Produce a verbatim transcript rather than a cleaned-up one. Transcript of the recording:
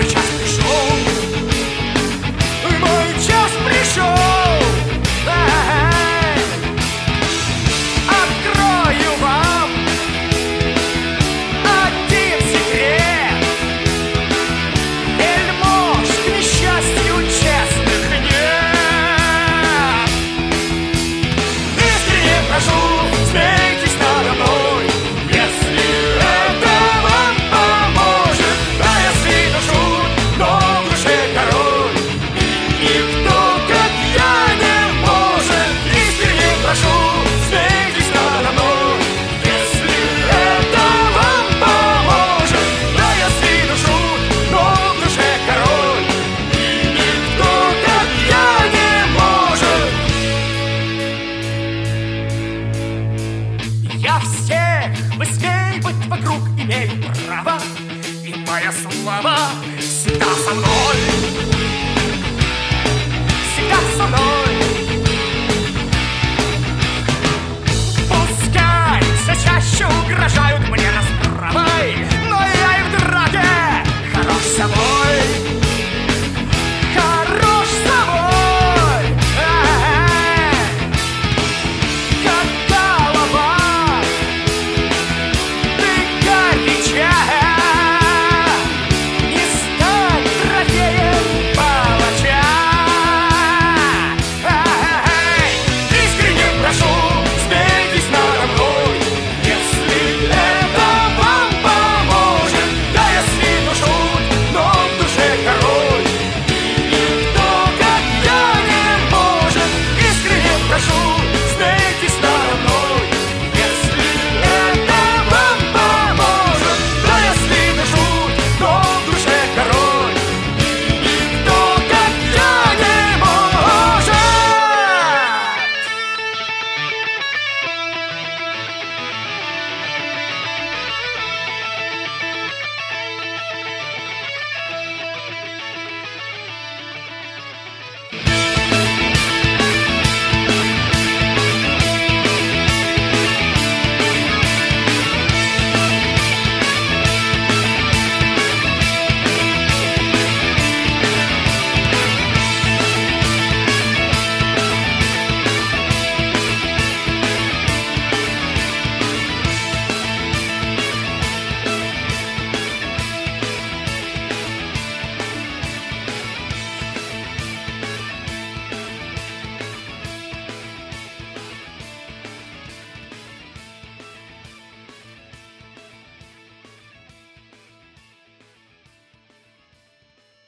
мой час пришел, мой час пришел. Открою вам один секрет: вельмож, к несчастью, честных нет. Искренне прошу, смейтесь надо мной, если это вам поможет. Да, я сильно шут, но в душе король, и никто, как я, не может. Искренне прошу, смейтесь надо мной, если это вам поможет. Да, я сильно шут, но в душе король, и никто, как я, не может. Я всех высмеивать вокруг имею право, и моя слава всегда со мной.